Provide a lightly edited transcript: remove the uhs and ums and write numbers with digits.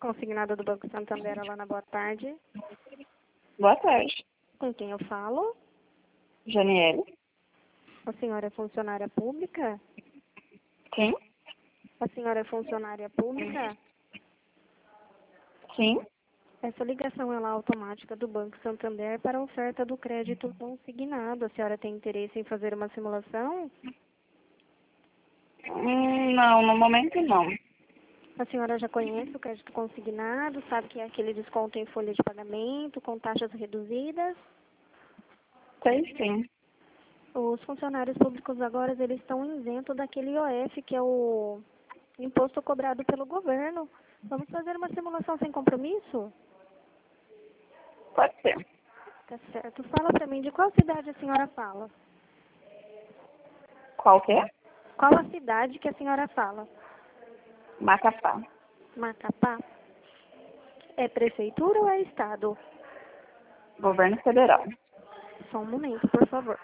consignada do Banco Santander, Alana, boa tarde. Boa tarde. Com quem eu falo? Janiele? A senhora é funcionária pública? Sim? A senhora é funcionária pública? Sim? Essa ligação é automática do Banco Santander para a oferta do crédito consignado. A senhora tem interesse em fazer uma simulação? Não, no momento não. A senhora já conhece o crédito consignado? Sabe que é aquele desconto em folha de pagamento com taxas reduzidas? Sei sim. Os funcionários públicos agora eles estão isentos daquele IOF, que é o imposto cobrado pelo governo. Vamos fazer uma simulação sem compromisso? Pode ser. Tá certo. Fala pra mim, de qual cidade a senhora fala? Qual que é? Qual a cidade que a senhora fala? Macapá. Macapá? É prefeitura ou é estado? Governo Federal. Só um momento, por favor.